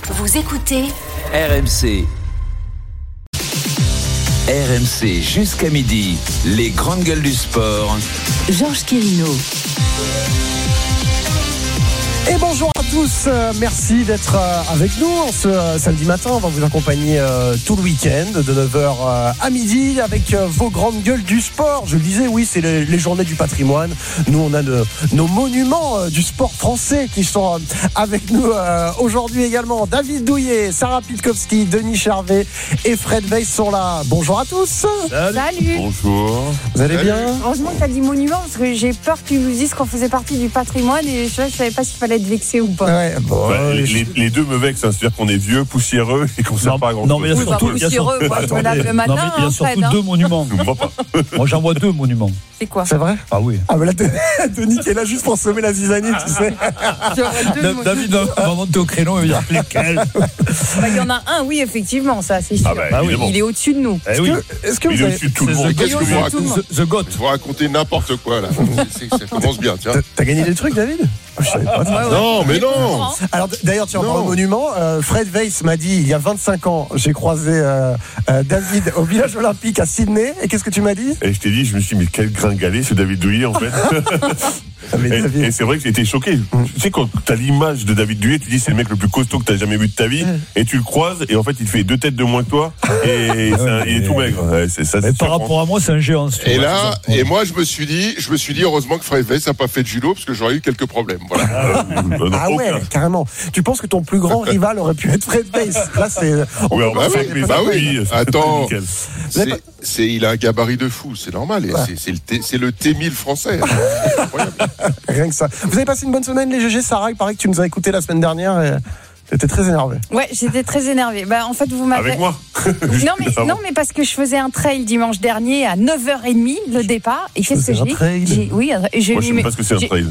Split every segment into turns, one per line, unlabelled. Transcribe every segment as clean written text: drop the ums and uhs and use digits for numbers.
Vous écoutez
RMC. RMC jusqu'à midi, les grandes gueules du sport.
Georges Quirino.
Et bonjour à tous, merci d'être avec nous ce samedi matin. On va vous accompagner tout le week-end de 9h à midi avec vos grandes gueules du sport. Je le disais, oui, c'est les journées du patrimoine. Nous, on a nos monuments du sport français qui sont avec nous aujourd'hui également. David Douillet, Sarah Pitkowski, Denis Charvet et Fred Weiss sont là. Bonjour à tous.
Salut.
Bonjour.
Vous allez bien?
Heureusement que tu as dit monument parce que j'ai peur que tu nous dises qu'on faisait partie du patrimoine et je savais pas s'il fallait être vexé ou pas.
Ouais, bon,
les deux me vexent, c'est-à-dire qu'on est vieux, poussiéreux et qu'on ne sert pas à grand chose.
Non, mais il y a surtout,
poussiéreux, moi je me lave le matin.
non, mais il y a surtout deux monuments.
Moi pas.
Moi j'en vois deux monuments.
C'est quoi?
c'est vrai?
Ah oui.
Ah, mais là, Denis qui est là juste pour semer la zizanie, tu sais.
David va monter au créneau et il va dire lesquels.
Il y en a un, oui, effectivement, ça c'est sûr.
Ah oui.
Il est au-dessus de nous.
Eh oui.
Est-ce que
Il
vous
est
avez...
au-dessus de tout le
C'est
monde.
The
Qu'est-ce que vous
Goat.
racontez?
The Goat.
Vous racontez n'importe quoi là. Ça commence bien, tiens.
T'as gagné des trucs, David? Je savais pas.
Non, mais non.
Alors d'ailleurs, tu en
Non.
parles au monument. Fred Weiss m'a dit il y a 25 ans, j'ai croisé David au village olympique à Sydney. Et qu'est-ce que tu m'as dit?
Et je t'ai dit, je me suis dit, mais quel gringalet ce David Douillet en fait.
Mais David-
Et c'est vrai que j'ai été choqué. Tu sais, quand t'as l'image de David Douillet, tu dis c'est le mec le plus costaud que t'as jamais vu de ta vie, et tu le croises, et en fait il fait 2 têtes de moins que toi, et il est tout maigre. Ouais, c'est ça.
Mais par rapport à moi, c'est un géant. si tu
Et
vois,
là,
c'est ça.
et moi je me suis dit heureusement que Fred Weiss n'a pas fait de judo parce que j'aurais eu quelques problèmes. Voilà.
Ah ouais, carrément. Tu penses que ton plus grand rival aurait pu être Fred Weiss? Là, c'est.
Oui,
on peut
bah
pas
oui,
faire
mais
des
bah
conneries.
oui.
Attends.
Nickel.
Il a un gabarit de fou, c'est normal. Et c'est le T1000 français. C'est incroyable.
Rien que ça. Vous avez passé une bonne semaine, les GG? Sarah, il paraît que tu nous as écouté la semaine dernière et t'étais très énervé.
Ouais, j'étais très énervée. En fait, vous m'avez.
Avec moi.
Non, mais parce que je faisais un trail dimanche dernier à 9h30 le départ. Et qu'est-ce que
faisais un trail?
Oui, j'ai
Moi je sais pas ce que c'est un trail.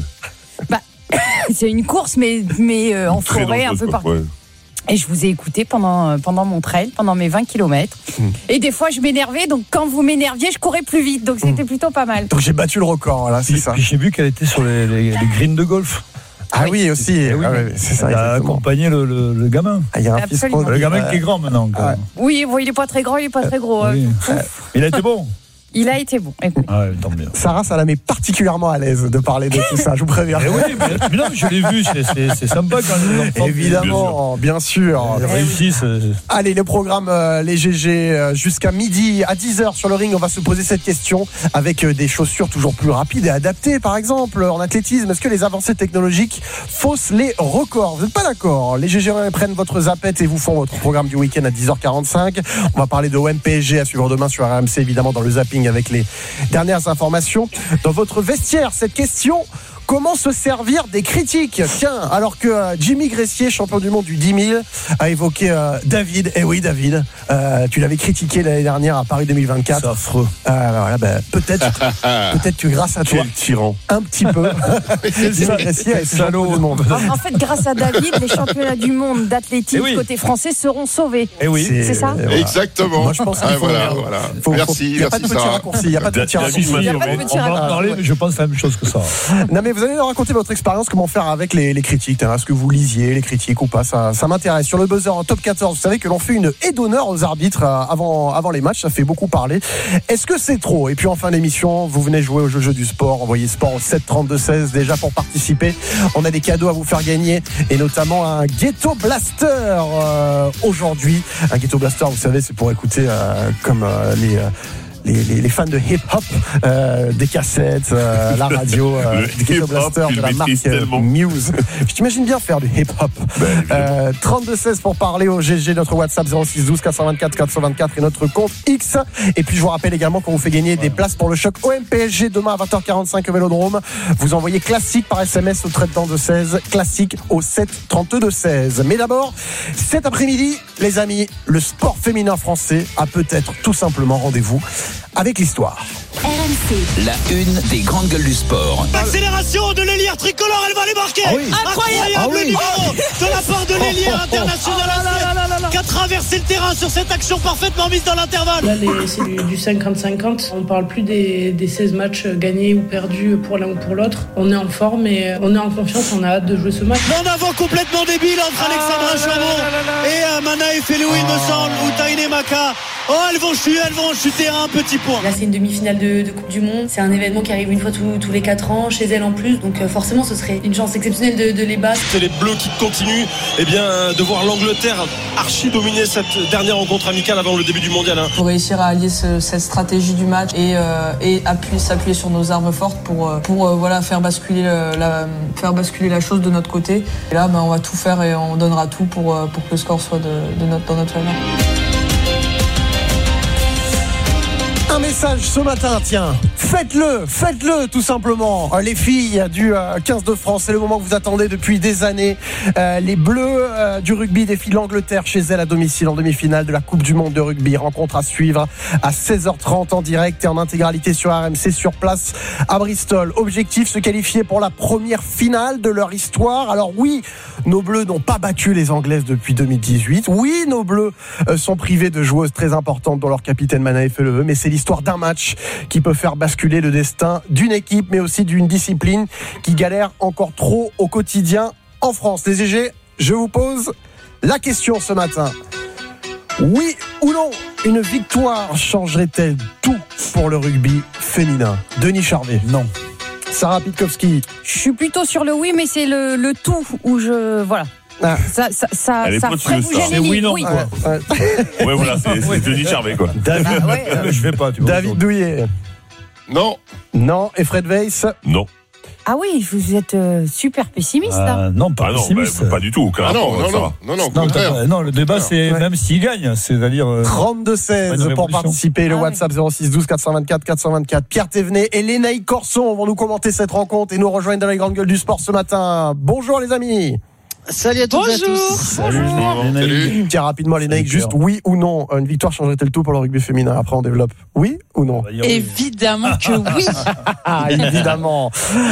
C'est une course, mais en
Très
forêt, un
dangereuse,
peu
quoi.
partout.
Ouais.
Et je vous ai écouté pendant mon trail, pendant mes 20 km. Et des fois, je m'énervais. Donc, quand vous m'énerviez, je courais plus vite. Donc, c'était plutôt pas mal.
Donc j'ai battu le record, là, c'est
Puis,
ça.
puis j'ai vu qu'elle était sur les greens de golf.
Ah oui, aussi.
Eh oui.
Ah ouais, c'est ça,
Elle a
exactement.
accompagné le gamin.
Ah, il y a un fils
Absolument.
pro-
Le gamin qui est grand maintenant. quand même.
Oui, bon, il est pas très grand, il est pas très gros.
Oui. Il a été bon.
Il a été bon. Écoute.
Ah ouais, tant mieux.
Sarah, ça la met particulièrement à l'aise de parler de tout ça, je vous préviens.
Eh oui, mais non, je l'ai vu, c'est sympa quand les enfants
Évidemment, bien sûr.
ils réussissent.
Allez, le programme, les GG, jusqu'à midi, à 10h sur le ring, on va se poser cette question avec des chaussures toujours plus rapides et adaptées, par exemple, en athlétisme. Est-ce que les avancées technologiques faussent les records? Vous n'êtes pas d'accord? Les GG prennent votre zapette et vous font votre programme du week-end à 10h45. On va parler de OM PSG à suivre demain sur RMC, évidemment, dans le zapping avec les dernières informations. Dans votre vestiaire, cette question: comment se servir des critiques? Tiens, alors que Jimmy Gressier, champion du monde du 10 000, a évoqué David. Eh oui, David, tu l'avais critiqué l'année dernière à Paris 2024.
C'est affreux.
Voilà, peut-être que grâce à toi,
Quel tyran.
un petit peu, Jimmy Gressier a été champion du monde.
En fait, grâce à David, les championnats du monde d'athlétisme
Eh oui.
côté français seront sauvés.
Eh oui.
C'est ça?
Voilà.
Exactement.
Moi, je pense qu'il faut-
voilà.
Il n'y a pas de petit
Sarah.
raccourci. Il n'y a pas de petit
David
raccourci.
m'a
Il y a
dit,
pas de
on
petit
On va en
raccourci.
parler, mais je pense la même chose que ça.
Non, mais vous allez nous raconter votre expérience, comment faire avec les critiques. Est-ce que vous lisiez les critiques ou pas? Ça m'intéresse. Sur le buzzer en top 14, vous savez que l'on fait une haie d'honneur aux arbitres avant les matchs. Ça fait beaucoup parler. Est-ce que c'est trop? Et puis en fin d'émission, vous venez jouer au jeu du sport. Envoyez sport au 732-16 déjà pour participer. On a des cadeaux à vous faire gagner et notamment un Ghetto Blaster aujourd'hui. Un Ghetto Blaster, vous savez, c'est pour écouter comme les fans de hip-hop, des cassettes, la radio,
Le
du Ghetto
hip-hop,
Blaster
tu
de
le
la marque
maîtrises tellement.
Muse. Je t'imagine bien faire du hip-hop. 32-16 pour parler au GG, notre WhatsApp 06 12 424 424 et notre compte X. Et puis je vous rappelle également qu'on vous fait gagner des places pour le choc OM PSG demain à 20h45 au Vélodrome. Vous envoyez classique par SMS au 32-16, classique au 732-16. Mais d'abord, cet après-midi, les amis, le sport féminin français a peut-être tout simplement rendez-vous avec l'histoire.
RMC.
La une des grandes gueules du sport.
Accélération de l'ailière tricolore, elle va les marquer. Incroyable numéro de la part de l'ailière internationale qui a traversé le terrain sur cette action parfaitement mise dans l'intervalle.
Là, c'est du 50-50. On ne parle plus des 16 matchs gagnés ou perdus pour l'un ou pour l'autre. On est en forme et on est en confiance. On a hâte de jouer ce match.
En avant complètement débile entre Alexandra Chambon Felou, il me semble, ou Taïné Maka. Oh, elles vont chuter à un petit point.
Là, c'est une demi-finale de Coupe du Monde. C'est un événement qui arrive une fois tous les 4 ans, chez elles en plus. Donc forcément, ce serait une chance exceptionnelle de les battre.
C'est les Bleus qui continuent de voir l'Angleterre archi dominer cette dernière rencontre amicale avant le début du mondial.
Pour réussir à allier cette stratégie du match et s'appuyer sur nos armes fortes pour faire basculer la chose de notre côté. Et là, on va tout faire et on donnera tout pour que le score soit dans notre faveur.
Un message ce matin, tiens, faites-le tout simplement. Les filles du 15 de France, c'est le moment que vous attendez depuis des années. Les Bleus du rugby défient l'Angleterre chez elle à domicile en demi-finale de la Coupe du Monde de rugby. Rencontre à suivre à 16h30 en direct et en intégralité sur RMC sur place à Bristol. Objectif, se qualifier pour la première finale de leur histoire. Alors oui, nos Bleus n'ont pas battu les Anglaises depuis 2018. Oui, nos Bleus sont privés de joueuses très importantes dont leur capitaine Manaï Feleveu, mais c'est l'histoire d'un match qui peut faire basculer le destin d'une équipe, mais aussi d'une discipline qui galère encore trop au quotidien en France. Les GG, je vous pose la question ce matin. Oui ou non, une victoire changerait-elle tout pour le rugby féminin? Denis Charvet.
Non.
Sarah Pitkowski.
Je suis plutôt sur le oui, mais c'est le tout où je... Voilà.
Ah.
Ça ferait bouger les
c'est oui, non,
oui.
quoi.
Ouais, voilà, c'est Denis Charvet, quoi.
David,
Je vais pas, tu vois.
David Douillet.
Non.
Non. Et Fred Weiss.
Non.
Ah oui, vous êtes super pessimiste là.
Non, pas pessimiste.
Pas du tout. Aucun rapport, Sarah.
Non, contraire.
Non, le débat, c'est même s'il gagne, c'est-à-dire.
32-16 pour participer. Le WhatsApp 06 12 424 424. Pierre Thévenet et Lénaïque Corson vont nous commenter cette rencontre et nous rejoindre dans les grandes gueules du sport ce matin. Bonjour les amis.
Salut à toutes et à tous.
Salut.
Tiens, rapidement, Lénaïque, juste oui ou non, une victoire changerait-elle tout pour le rugby féminin? Après, on développe. Oui ou non?
Évidemment que oui.
Évidemment.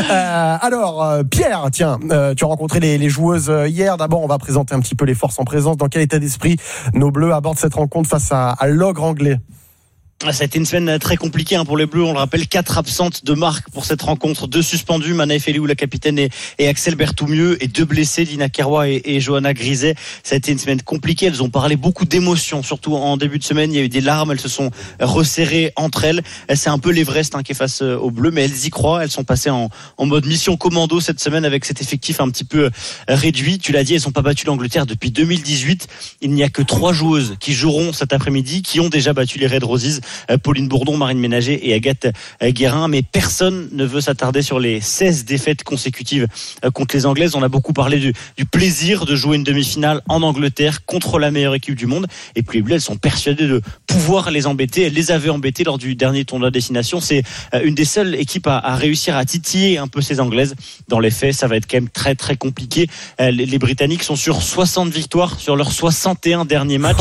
Alors, Pierre, tiens, tu as rencontré les joueuses hier. D'abord, on va présenter un petit peu les forces en présence. Dans quel état d'esprit nos Bleus abordent cette rencontre face à l'ogre anglais?
Ça a été une semaine très compliquée pour les Bleus. On le rappelle, 4 absentes de marque pour cette rencontre. 2 suspendus, Manaï Felou, la capitaine, et Axel Berthoumieux, et 2 blessés, Lina Keroy et Johanna Griset. Ça a été une semaine compliquée. Elles ont parlé beaucoup d'émotions, surtout en début de semaine. Il y a eu des larmes. Elles se sont resserrées entre elles. C'est un peu l'Everest qui est face aux Bleus, mais elles y croient. Elles sont passées en mode mission commando cette semaine avec cet effectif un petit peu réduit. Tu l'as dit, elles n'ont pas battu l'Angleterre depuis 2018. Il n'y a que 3 joueuses qui joueront cet après-midi, qui ont déjà battu les Red Roses. Pauline Bourdon, Marine Ménager et Agathe Guérin, mais personne ne veut s'attarder sur les 16 défaites consécutives contre les Anglaises. On a beaucoup parlé du plaisir de jouer une demi-finale en Angleterre contre la meilleure équipe du monde, et puis les Bleus, elles sont persuadées de pouvoir les embêter. Elles les avaient embêtées lors du dernier tournoi de destination. C'est une des seules équipes à réussir à titiller un peu ces Anglaises. Dans les faits, ça va être quand même très très compliqué. Les Britanniques sont sur 60 victoires sur leurs 61 derniers matchs.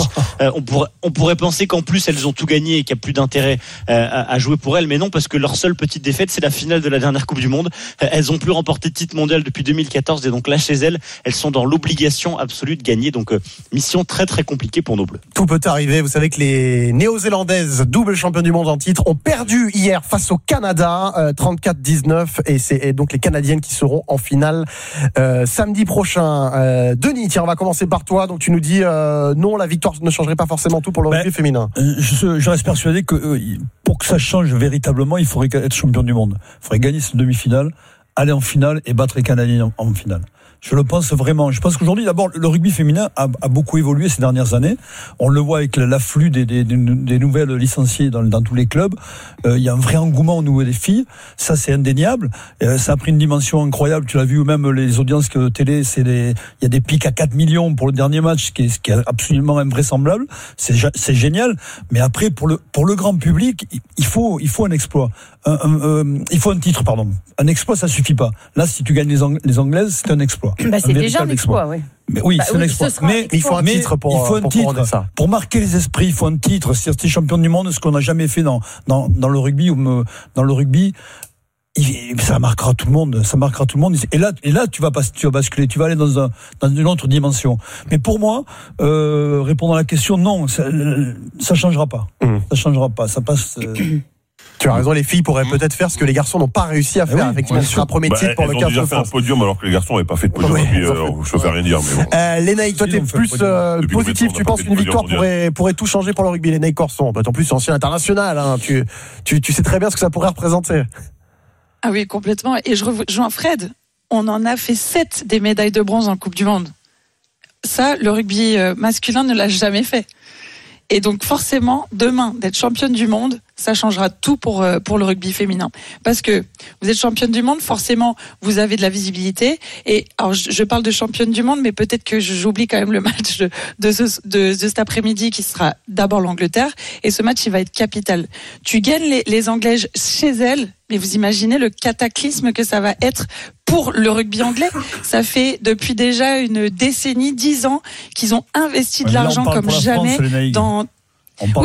On pourrait penser qu'en plus elles ont tout gagné et qu'il y a plus d'intérêt à jouer pour elles, mais non, parce que leur seule petite défaite, c'est la finale de la dernière Coupe du Monde. Elles ont plus remporté de titre mondial depuis 2014, et donc là chez elles sont dans l'obligation absolue de gagner. Donc mission très très compliquée pour nos Bleus.
Tout peut arriver. Vous savez que les Néo-Zélandaises, double championnes du monde en titre, ont perdu hier face au Canada 34-19, et c'est donc les Canadiennes qui seront en finale samedi prochain. Denis, tiens, on va commencer par toi. Donc tu nous dis non, la victoire ne changerait pas forcément tout pour le rugby féminin.
Je reste persuadé que pour que ça change véritablement, il faudrait être champion du monde. Il faudrait gagner cette demi-finale, aller en finale et battre les Canadiens en finale. Je le pense vraiment. Je pense qu'aujourd'hui, d'abord, le rugby féminin a beaucoup évolué ces dernières années. On le voit avec l'afflux des nouvelles licenciées dans tous les clubs. Il y a un vrai engouement au niveau des filles. Ça, c'est indéniable. Ça a pris une dimension incroyable. Tu l'as vu, même les audiences télé, il y a des pics à 4 millions pour le dernier match, ce qui est absolument invraisemblable. C'est génial. Mais après, pour le grand public, il faut un exploit. Il faut un titre, pardon. Un exploit, ça suffit pas. Là, si tu gagnes les Anglaises, c'est un exploit.
C'est déjà un exploit, oui.
Mais oui, c'est un exploit. Mais
il faut un titre
pour marquer les esprits. Il faut un titre. Si tu es champion du monde, ce qu'on n'a jamais fait dans le rugby, dans le rugby, ça marquera tout le monde. Ça marquera tout le monde. Et là, tu vas basculer. Tu vas aller dans une autre dimension. Mais pour moi, répondre à la question, non, ça changera pas. Ça changera pas. Ça passe.
Tu as raison, les filles pourraient peut-être faire ce que les garçons n'ont pas réussi à faire. Effectivement, sur un premier titre pour le 15 de France.
Elles ont déjà fait un podium alors que les garçons n'avaient pas fait de podium. Je ne peux rien dire.
Lénaïque, toi, t'es plus positif. Tu penses qu'une victoire pourrait tout changer pour le rugby, Lénaïque Corson. En plus, ancien international. Hein. Tu sais très bien ce que ça pourrait représenter.
Ah oui, complètement. Et je rejoins Fred. On en a fait 7 des médailles de bronze en Coupe du Monde. Ça, le rugby masculin ne l'a jamais fait. Et donc forcément, demain, d'être championne du monde, ça changera tout pour le rugby féminin. Parce que vous êtes championne du monde, forcément, vous avez de la visibilité. Et alors, je parle de championne du monde, mais peut-être que j'oublie quand même le match de cet après-midi qui sera d'abord l'Angleterre. Et ce match, il va être capital. Tu gagnes les Anglaises chez elles, mais vous imaginez le cataclysme que ça va être pour le rugby anglais. Ça fait depuis déjà une décennie, 10 ans, qu'ils ont investi de l'argent comme jamais dans... Oui,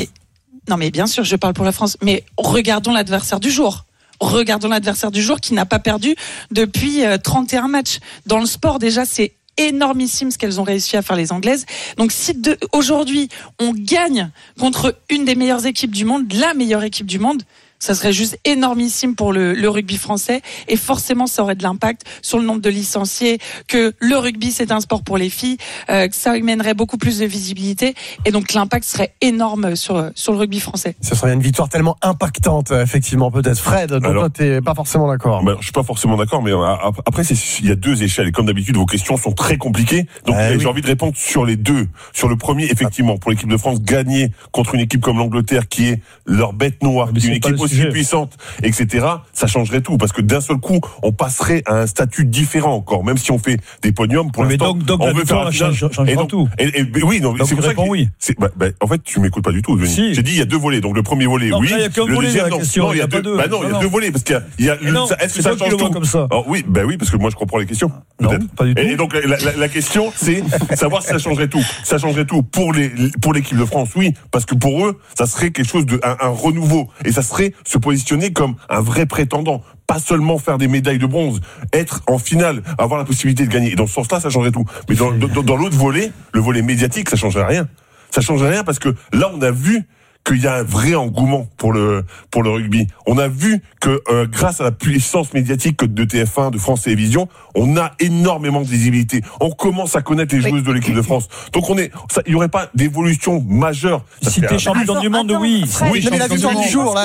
non mais bien sûr, je parle pour la France, mais regardons l'adversaire du jour. Regardons l'adversaire du jour qui n'a pas perdu depuis 31 matchs. Dans le sport, déjà, c'est énormissime ce qu'elles ont réussi à faire les Anglaises. Donc si aujourd'hui, on gagne contre une des meilleures équipes du monde, la meilleure équipe du monde, ça serait juste énormissime pour le rugby français et forcément ça aurait de l'impact sur le nombre de licenciés, que le rugby c'est un sport pour les filles, que ça y mènerait beaucoup plus de visibilité et donc l'impact serait énorme sur le rugby français.
Ce serait une victoire tellement impactante, effectivement, peut-être. Fred, donc toi t'es pas forcément d'accord.
Je suis pas forcément d'accord, mais après il y a 2 échelles et comme d'habitude vos questions sont très compliquées, donc j'ai envie de répondre sur les 2. Sur le premier, effectivement, pour l'équipe de France, gagner contre une équipe comme l'Angleterre qui est leur bête noire, une équipe aussi puissante, etc., ça changerait tout, parce que d'un seul coup, on passerait à un statut différent encore, même si on fait des podiums, pour l'instant,
donc
on veut faire un final.
Tout.
Oui, non, c'est pour ça que
oui.
En fait, tu m'écoutes pas du tout.
Si.
J'ai dit, il y a 2 volets, donc le premier volet,
non,
oui.
Là, il y a qu'un volet, la question. Il y a 2.
Non, il y a 2 volets, parce qu'il y a, est-ce que ça change tout?
Comme ça.
Alors, oui, parce que moi, je comprends les questions.
Non,
peut-être.
pas du tout.
Et donc, la question, c'est savoir si ça changerait tout. Ça changerait tout pour l'équipe de France, oui, parce que pour eux, ça serait quelque chose un renouveau. Et ça serait se positionner comme un vrai prétendant. Pas seulement faire des médailles de bronze, être en finale, avoir la possibilité de gagner. Et dans ce sens-là, ça changerait tout. Mais dans l'autre volet, le volet médiatique, ça changerait rien. Ça changerait rien parce que là, on a vu qu'il y a un vrai engouement pour le rugby. On a vu que grâce à la puissance médiatique de TF1, de France Télévisions, on a énormément de visibilité. On commence à connaître les joueuses de l'équipe de France. Donc il y aurait pas d'évolution majeure.
Si t'es champion du monde, oui.
Oui, mais la victoire du jour,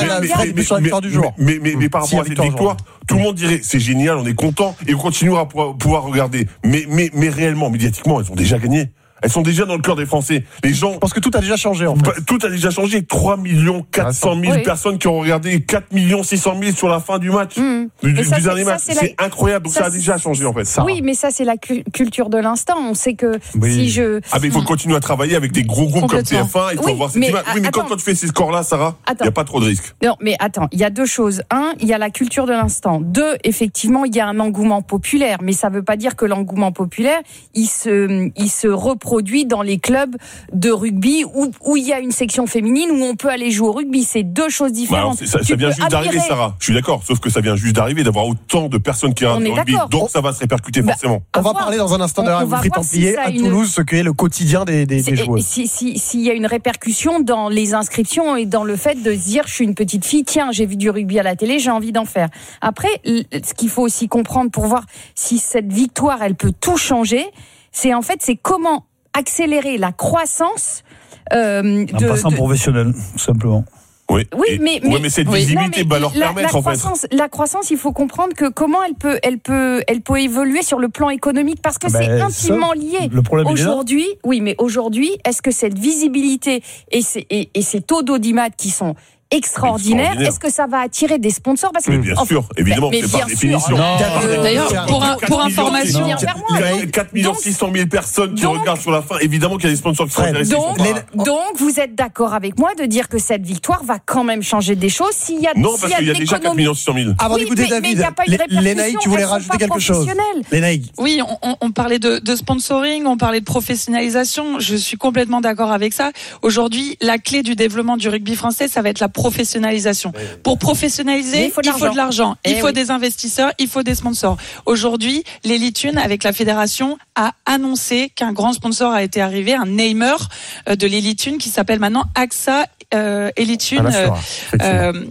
mais par rapport à cette victoire, tout le monde dirait c'est génial, on est content et on continuera à pouvoir regarder. Mais réellement, médiatiquement, elles ont déjà gagné. Elles sont déjà dans le cœur des Français. Les gens.
Je pense que tout a déjà changé, en fait.
Tout a déjà changé. 3 400 000 personnes qui ont regardé 4 600 000 sur la fin du match. Du dernier match. C'est incroyable. Donc ça a déjà changé, en fait.
Oui, mais ça, c'est la culture de l'instant. On sait que si je.
Ah, mais il faut continuer à travailler avec des gros groupes comme TF1. Il faut avoir cette image. Oui, mais quand tu fais ces scores-là, Sarah, il n'y a pas trop de risques.
Non, mais attends. Il y a 2 choses. 1, il y a la culture de l'instant. 2, effectivement, il y a un engouement populaire. Mais ça ne veut pas dire que l'engouement populaire, il se reproduit dans les clubs de rugby où il y a une section féminine où on peut aller jouer au rugby. C'est 2 choses différentes.
Ça vient juste d'arriver, Sarah. Je suis d'accord. Sauf que ça vient juste d'arriver, d'avoir autant de personnes qui regardent le rugby. Donc ça va se répercuter forcément.
On va parler dans un instant de Wilfried Templier à Toulouse, ce qu'est le quotidien des joueuses.
S'il y a une répercussion dans les inscriptions et dans le fait de se dire je suis une petite fille, tiens, j'ai vu du rugby à la télé, j'ai envie d'en faire. Après, ce qu'il faut aussi comprendre pour voir si cette victoire, elle peut tout changer, c'est comment accélérer la croissance
en passant professionnel, tout simplement.
Oui, mais cette visibilité va leur permettre
la croissance, il faut comprendre que comment elle peut évoluer sur le plan économique parce que c'est intimement lié.
Le problème
aujourd'hui, est-ce que cette visibilité et ces taux d'audimat qui sont extraordinaire. Est-ce que ça va attirer des sponsors parce que
bien sûr, évidemment, c'est par définition.
D'ailleurs, pour information,
il y a 4 600 000 personnes qui regardent sur la fin. Évidemment qu'il y a des sponsors qui sont intéressés.
Donc, vous êtes d'accord avec moi de dire que cette victoire va quand même changer des choses s'il y a
non, parce qu'il y a déjà 4 600 000.
Avant d'écouter David, Lénaïque, tu voulais rajouter quelque chose? Lénaïque.
Oui, on parlait de sponsoring, on parlait de professionnalisation. Je suis complètement d'accord avec ça. Aujourd'hui, la clé du développement du rugby français, ça va être la professionnalisation. Pour professionnaliser, il faut de l'argent, il faut des investisseurs, il faut des sponsors. Aujourd'hui, l'Elite 1 avec la fédération a annoncé qu'un grand sponsor a été arrivé, un namer de l'Elite 1 qui s'appelle maintenant AXA Elite 1.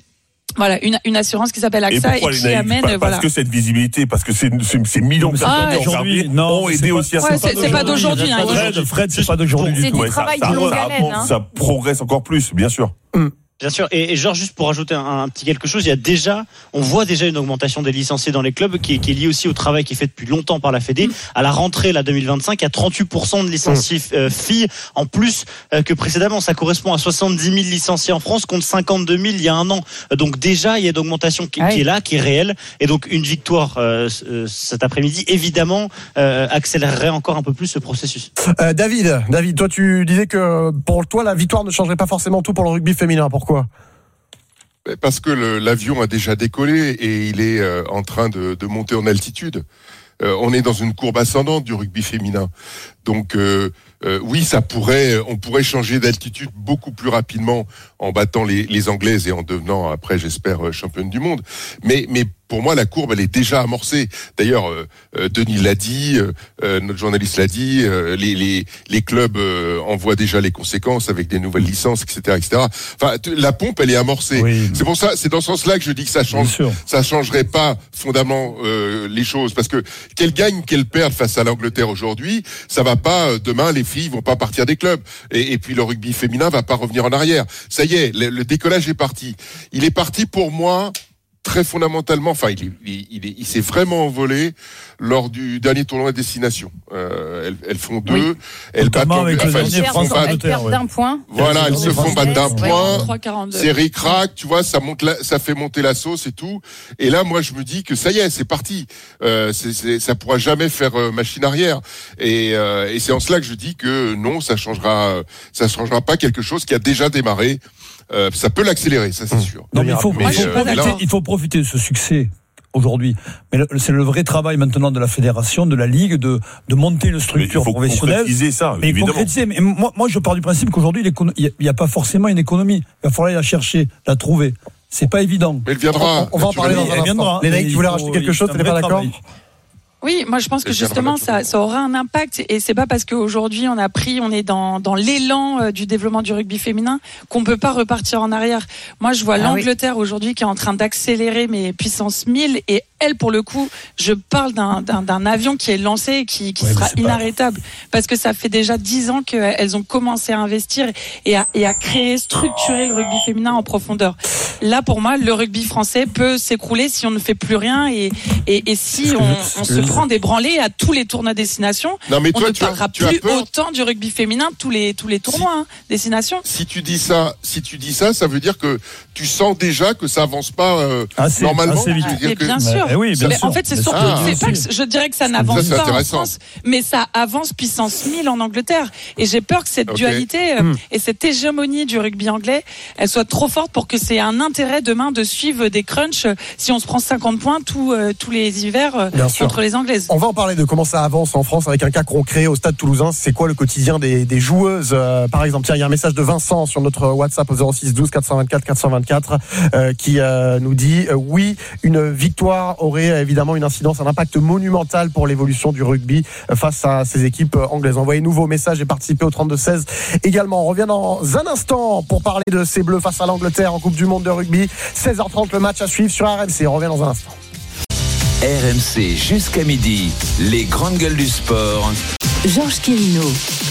Voilà, une assurance qui s'appelle AXA et qui amène.
Parce que cette visibilité, parce que ces millions de personnes aujourd'hui ont aidé aussi à ça.
C'est pas d'aujourd'hui.
Fred, c'est pas d'aujourd'hui du tout.
C'est du travail de longue haleine.
Ça progresse encore plus, bien sûr.
Bien sûr. Et Georges, juste pour rajouter un petit quelque chose, on voit déjà une augmentation des licenciés dans les clubs qui est liée aussi au travail qui est fait depuis longtemps par la Fédé. À la rentrée, 2025, il y a 38% de licenciés filles en plus que précédemment. Ça correspond à 70 000 licenciés en France contre 52 000 il y a un an. Donc déjà, il y a une augmentation qui est là, qui est réelle. Et donc une victoire cet après-midi, évidemment, accélérerait encore un peu plus ce processus.
David, toi tu disais que pour toi la victoire ne changerait pas forcément tout pour le rugby féminin. Pourquoi ?
Parce que l'avion a déjà décollé et il est en train de monter en altitude. On est dans une courbe ascendante du rugby féminin. Donc oui, on pourrait changer d'altitude beaucoup plus rapidement en battant les Anglaises et en devenant après, j'espère, championne du monde. Mais pour moi, la courbe, elle est déjà amorcée. D'ailleurs, Denis l'a dit, notre journaliste l'a dit, les clubs en voient déjà les conséquences avec des nouvelles licences, etc., etc. Enfin, la pompe, elle est amorcée. Oui. C'est pour ça, c'est dans ce sens-là que je dis que ça changerait pas fondamentalement les choses, parce que qu'elles gagnent, qu'elles perdent face à l'Angleterre aujourd'hui, ça va pas demain, les filles vont pas partir des clubs, et puis le rugby féminin va pas revenir en arrière. Ça y est, le décollage est parti. Il est parti pour moi. Très fondamentalement, enfin, il s'est vraiment envolé lors du dernier tournoi de destination. Elles font deux,
oui.
Elles perdent d'un point.
Voilà, elles se font battre d'un point.
3,42.
C'est ric-rac, tu vois, ça fait monter la sauce et tout. Et là, moi, je me dis que ça y est, c'est parti. Ça pourra jamais faire machine arrière. Et c'est en cela que je dis que non, ça changera pas quelque chose qui a déjà démarré. Ça peut l'accélérer, ça c'est sûr.
Non, mais il faut profiter de ce succès aujourd'hui. Mais c'est le vrai travail maintenant de la fédération, de la ligue, de monter une structure professionnelle.
Concrétiser ça,
mais évidemment. Mais moi, je pars du principe qu'aujourd'hui, il n'y a pas forcément une économie. Il va falloir la chercher, la trouver. C'est pas évident.
Mais elle viendra.
On va en parler dans un instant. Lénaïque, tu voulais rajouter quelque chose, tu n'es pas d'accord ?
Oui, moi je pense que justement ça aura un impact, et c'est pas parce qu'aujourd'hui on est dans l'élan du développement du rugby féminin qu'on peut pas repartir en arrière. Moi je vois l'Angleterre aujourd'hui qui est en train d'accélérer mais puissance 1000, et elle, pour le coup, je parle d'un avion qui est lancé et qui sera inarrêtable, parce que ça fait déjà 10 ans qu'elles ont commencé à investir et à créer, structurer le rugby féminin en profondeur. Là, pour moi, le rugby français peut s'écrouler si on ne fait plus rien et si on se prend des branlées à tous les tournois destination.
Non, mais toi,
on ne parlera plus autant du rugby féminin tous les tournois destination.
Si tu dis ça, ça veut dire que tu sens déjà que ça avance pas normalement.
Assez vite.
Mais bien sûr.
Oui, bien sûr.
En fait, c'est surtout, je dirais que ça n'avance pas en France, mais ça avance puissance 1000 en Angleterre. Et j'ai peur que cette dualité et cette hégémonie du rugby anglais, elle soit trop forte pour que c'est un intérêt demain de suivre des crunchs si on se prend 50 points tous les hivers contre les Anglaises.
On va en parler de comment ça avance en France avec un cas concret au Stade Toulousain. C'est quoi le quotidien des joueuses par exemple? Tiens, il y a un message de Vincent sur notre WhatsApp au 06 12 424 424 qui nous dit oui, une victoire aurait évidemment une incidence, un impact monumental pour l'évolution du rugby face à ces équipes anglaises. Envoyez-nous vos messages et participez au 32-16 également. On revient dans un instant pour parler de ces Bleus face à l'Angleterre en Coupe du Monde de rugby. 16h30, le match à suivre sur RMC. On revient dans un instant.
RMC jusqu'à midi, les grandes gueules du sport.
Georges Quirino.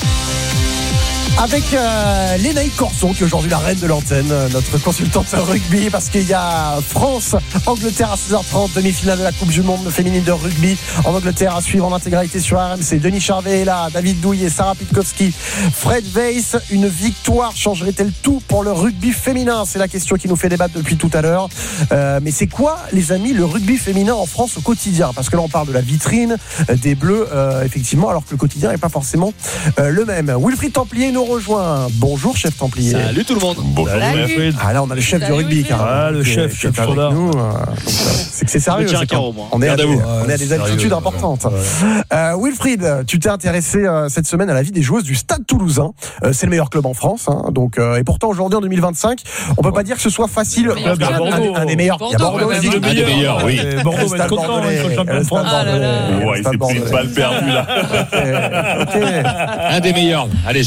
Avec Lénaïque Corson, qui est aujourd'hui la reine de l'antenne, notre consultante rugby, parce qu'il y a France-Angleterre à 16h30, demi-finale de la Coupe du Monde féminine de rugby en Angleterre à suivre en intégralité sur RMC. Denis Charvet est là, David Douillet, Sarah Pitkowski, Fred Weiss. Une victoire changerait-elle tout pour le rugby féminin? C'est la question qui nous fait débattre depuis tout à l'heure. Mais c'est quoi, les amis, le rugby féminin en France au quotidien? Parce que là, on parle de la vitrine des Bleus, effectivement, alors que le quotidien n'est pas forcément le même. Wilfried Templier nous rejoint. Bonjour, chef Templier.
Salut tout le monde.
Bonjour.
Ah là, on a le chef du rugby, car
le chef
avec nous. C'est que c'est sérieux. On est à des altitudes importantes. Wilfried, tu t'es intéressé cette semaine à la vie des joueuses du Stade Toulousain. C'est le meilleur club en France, donc et pourtant aujourd'hui en 2025, on peut pas dire que ce soit facile. Un des meilleurs.
Il y a Bordeaux, un des meilleurs, oui.
Bordeaux va être content, champion de France.
Ouais, il s'est pris une balle perdue là.
Un des meilleurs. Allez Georges, un des meilleurs.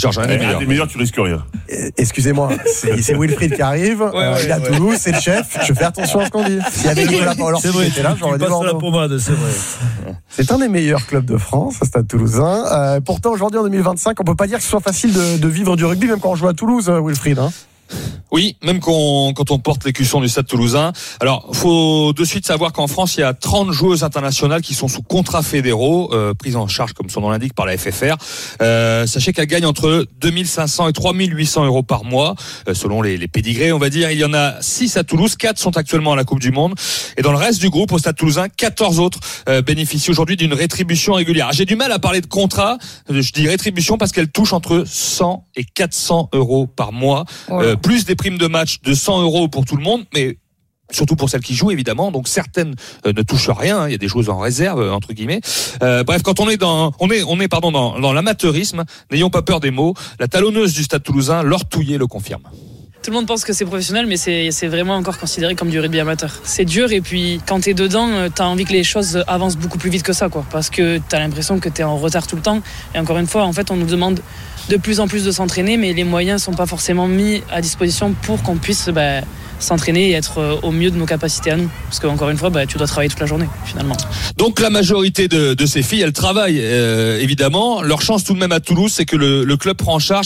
des meilleurs, tu risques rien.
Excusez-moi, c'est Wilfried qui arrive. Il est à Toulouse, c'est le chef. Je fais attention à ce qu'on dit. S'il y avait Nicolas Paolorsi qui était là, j'aurais dit
la pommade, c'est vrai.
C'est un des meilleurs clubs de France, ce Stade Toulousain. Pourtant, aujourd'hui, en 2025, on peut pas dire que ce soit facile de vivre du rugby, même quand on joue à Toulouse, Wilfried.
Oui, même quand on porte l'écusson du Stade Toulousain. Alors, faut de suite savoir qu'en France, il y a 30 joueuses internationales qui sont sous contrats fédéraux, prises en charge, comme son nom l'indique, par la FFR. Sachez qu'elles gagnent entre 2500 et 3800 euros par mois, selon les pédigrés, on va dire. Il y en a 6 à Toulouse, 4 sont actuellement à la Coupe du Monde. Et dans le reste du groupe, au Stade Toulousain, 14 autres bénéficient aujourd'hui d'une rétribution régulière. J'ai du mal à parler de contrat, je dis rétribution parce qu'elle touche entre 100 et 400 euros par mois, plus des primes de match de 100 euros pour tout le monde, mais surtout pour celles qui jouent évidemment. Donc certaines ne touchent rien. Il y a des joueuses en réserve entre guillemets. Bref, quand on est dans l'amateurisme, n'ayons pas peur des mots. La talonneuse du Stade Toulousain, Laure Touillet, le confirme.
Tout le monde pense que c'est professionnel, mais c'est vraiment encore considéré comme du rugby amateur. C'est dur, et puis quand t'es dedans, t'as envie que les choses avancent beaucoup plus vite que ça, quoi. Parce que t'as l'impression que t'es en retard tout le temps. Et encore une fois, en fait, on nous demande de plus en plus de s'entraîner, mais les moyens sont pas forcément mis à disposition pour qu'on puisse s'entraîner et être au mieux de nos capacités à nous. Parce qu'encore une fois, tu dois travailler toute la journée, finalement.
Donc la majorité de ces filles, elles travaillent, évidemment. Leur chance tout de même à Toulouse, c'est que le club prend en charge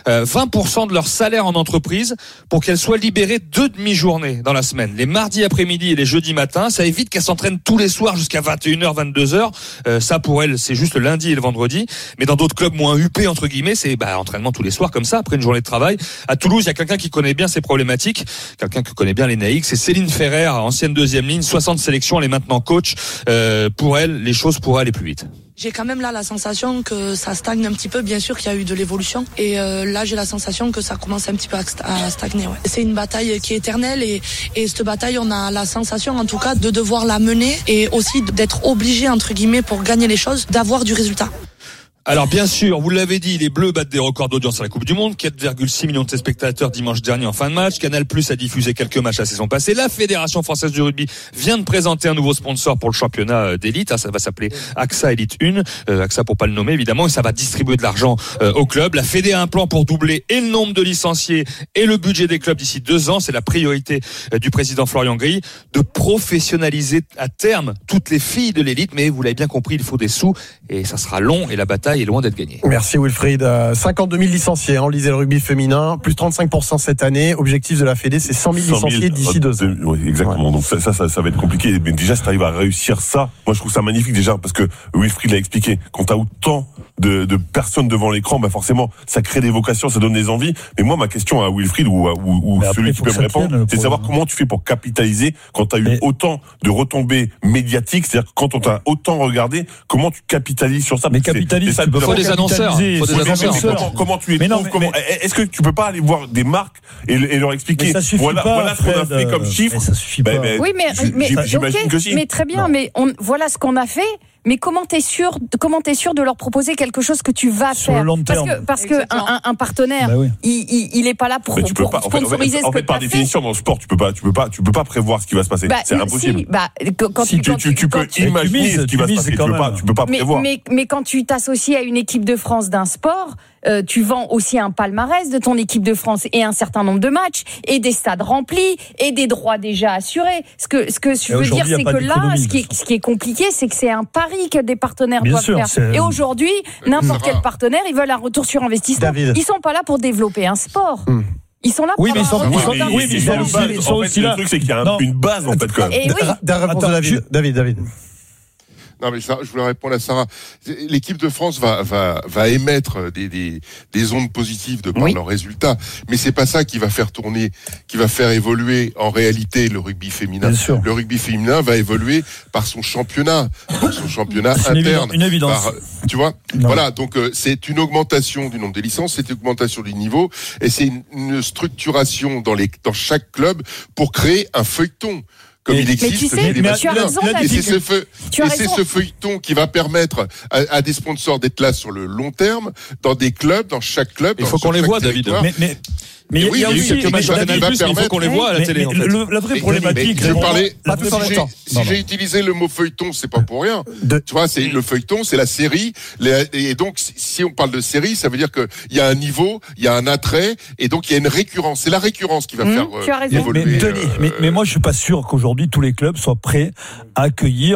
20% de leur salaire en entreprise pour qu'elles soient libérées 2 demi-journées dans la semaine. Les mardis après-midi et les jeudis matins. Ça évite qu'elles s'entraînent tous les soirs jusqu'à 21h, 22h. Ça, pour elles, c'est juste le lundi et le vendredi. Mais dans d'autres clubs moins huppés, entre guillemets, c'est entraînement tous les soirs comme ça, après une journée de travail. À Toulouse, il y a quelqu'un qui connaît bien ces problématiques, quelqu'un qui connaît bien les Naïcs, c'est Céline Ferrer, ancienne deuxième ligne, 60 sélections, elle est maintenant coach. Pour elle, les choses pourraient aller plus vite.
J'ai quand même là la sensation que ça stagne un petit peu. Bien sûr qu'il y a eu de l'évolution, et là j'ai la sensation que ça commence un petit peu à stagner. Ouais. C'est une bataille qui est éternelle, et cette bataille, on a la sensation en tout cas de devoir la mener, et aussi d'être obligé entre guillemets pour gagner les choses, d'avoir du résultat.
Alors bien sûr, vous l'avez dit, les Bleus battent des records d'audience à la Coupe du Monde, 4,6 millions de téléspectateurs dimanche dernier en fin de match. Canal+ a diffusé quelques matchs la saison passée. La Fédération française du rugby vient de présenter un nouveau sponsor pour le championnat d'élite. Ça va s'appeler AXA Elite 1. AXA pour pas le nommer évidemment, et ça va distribuer de l'argent au club. La Fédé a un plan pour doubler et le nombre de licenciés et le budget des clubs d'ici 2 ans. C'est la priorité du président Florian Grille, de professionnaliser à terme toutes les filles de l'élite. Mais vous l'avez bien compris, il faut des sous, et ça sera long, et la bataille est loin d'être gagnée.
Merci Wilfried. 52 000 licenciés, lisez le rugby féminin, plus 35% cette année. Objectif de la Fédé, c'est 100 000 licenciés d'ici 2 ans.
Oui, exactement. Ouais. Donc ça va être compliqué. Mais déjà, si tu arrives à réussir ça, moi je trouve ça magnifique déjà, parce que Wilfried l'a expliqué. Quand tu as autant de personnes devant l'écran, forcément, ça crée des vocations, ça donne des envies. Mais moi, ma question à Wilfried ou celui qui peut me répondre, c'est de savoir comment tu fais pour capitaliser quand tu as eu autant de retombées médiatiques. C'est-à-dire que quand on t'a autant regardé, comment tu capitalises sur ça?
Mais capitalise,
il faut des annonceurs.
Comment tu les trouves? Est-ce que tu peux pas aller voir des marques et leur expliquer voilà ce qu'on a fait comme chiffre?
Ça suffit pas.
Oui, mais
j'imagine que si.
Mais très bien, mais voilà ce qu'on a fait. Mais comment t'es sûr de leur proposer quelque chose que tu vas
sur
faire?
Le long terme.
Parce que un partenaire, il est pas là pour sponsoriser ce que
par définition, dans le sport, tu peux pas prévoir ce qui va se passer. C'est impossible. Tu peux imaginer ce qui va se passer. Tu peux pas prévoir.
Mais quand tu t'associes à une équipe de France d'un sport, tu vends aussi un palmarès de ton équipe de France, et un certain nombre de matchs, et des stades remplis, et des droits déjà assurés. Ce que je veux dire, c'est que là, ce qui est compliqué, c'est que c'est un pari que des partenaires doivent faire. Et aujourd'hui, n'importe quel partenaire, ils veulent un retour sur investissement. David. Ils sont pas là pour développer un sport. Ils sont là pour
le truc, c'est qu'il y a une base, en fait, quand même.
Réponse de David.
Non, mais ça, je voulais répondre à Sarah. L'équipe de France va émettre des ondes positives de par leurs résultats, mais c'est pas ça qui va faire tourner, qui va faire évoluer en réalité le rugby féminin. Le rugby féminin va évoluer par son championnat interne.
Une évidence.
Tu vois? Non. Voilà. Donc, c'est une augmentation du nombre de licences, c'est une augmentation du niveau, et c'est une structuration dans chaque club pour créer un feuilleton. Comme il existe chez les masculins. Et c'est ce feuilleton qui va permettre à des sponsors d'être là sur le long terme, dans des clubs, dans chaque club.
Il faut qu'on les voit, David.
Mais il y a aussi
quelques matchs à Canal+, il faut qu'on les voit à la télé. En fait.
La vraie problématique,
si j'ai utilisé le mot feuilleton, c'est pas pour rien. Tu vois, c'est le feuilleton, c'est la série, et donc si on parle de série, ça veut dire que il y a un niveau, il y a un attrait, et donc il y a une récurrence. C'est la récurrence qui va faire évoluer.
Mais moi, je suis pas sûr qu'aujourd'hui tous les clubs soient prêts à accueillir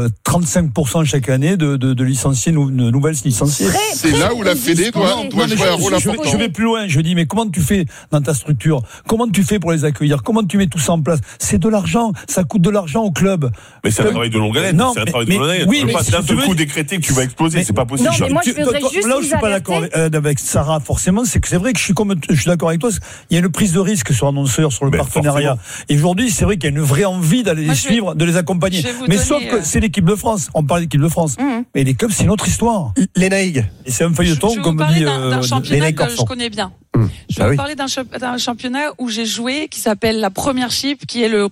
35% chaque année de licenciés, de nouvelles licenciés.
C'est là où la Fédé doit jouer un rôle important.
Je vais plus loin. Je dis, mais comment tu fais dans ta structure? Comment tu fais pour les accueillir? Comment tu mets tout ça en place? C'est de l'argent. Ça coûte de l'argent au club.
Mais c'est un travail de longue haleine. C'est un travail de longue haleine. Tu peux pas d'un seul coup décréter que tu vas exploser. C'est pas possible.
Non, mais moi, je voudrais juste
là où je suis pas d'accord avec Sarah, forcément, c'est que c'est vrai que je suis d'accord avec toi. Il y a une prise de risque sur annonceurs, sur le partenariat. Et aujourd'hui, c'est vrai qu'il y a une vraie envie d'aller les suivre, de les accompagner. Mais sauf que c'est l'équipe de France. On parle d'équipe de France. Mais les clubs, c'est une autre histoire.
Lénaïg.
Et c'est un feuilleton, comme dit
d'un championnat que je connais bien. Je vais vous parler d'un championnat où j'ai joué, qui s'appelle la Premiership, qui est le